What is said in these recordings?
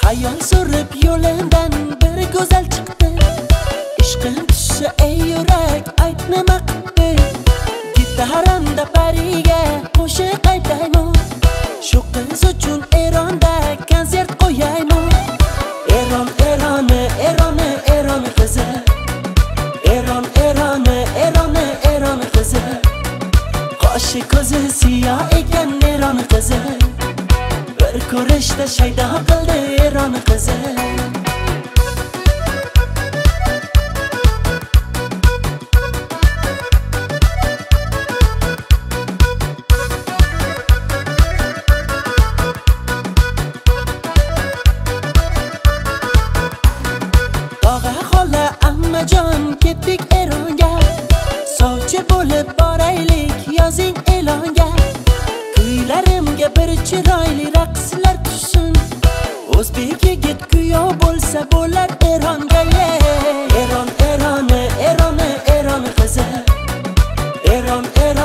Ayol so'rib yo'limdan bir go'zal chiqdi. Ishqim tushsa ey yurak ayt nima qildi. Gitaramda pariga qo'shiq aytayman. Shu qiz uchun Eronda konsert qo'yayman. Eron qizi. Eron qizi. Qoshi ko'zi siyoh ekan Eron qizi. Bir ko'rishda shaydo qildi Eron qizi. Tog'a xola ammajon ketdik Eronga. Sovchi bo'lib boraylik yozing e'longa. Kuylarimga bir chiroyli raqslar tushsin. O'zbek yigit kuyov bo'lsa bo'lar Eronga. Eron qizi. Eron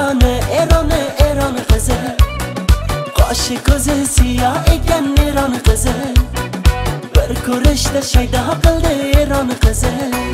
qizi. Qoshi ko'zi siyoh ekan Eron qizi. Bir ko'rishda shaydo qildi Eron qizi.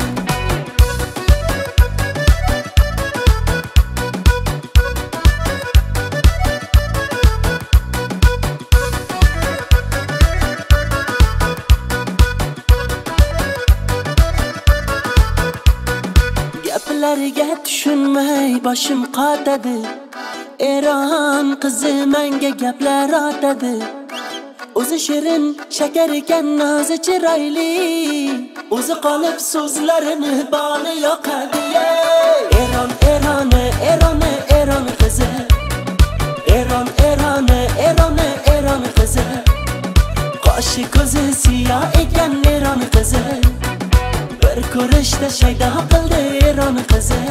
Gaplariga tushunmay boshim qotadi. Eron qizi menga gaplar otadi. O'zi shirin shakar ekan nozi chiroyli. O'zi qolib so'zlarini boni yoqadi. Eron qizi. Eron qizi. Qoshi ko'zi siyoh ekan Eron qizi. Bir ko'rishda shaydo qildi Eron qizi.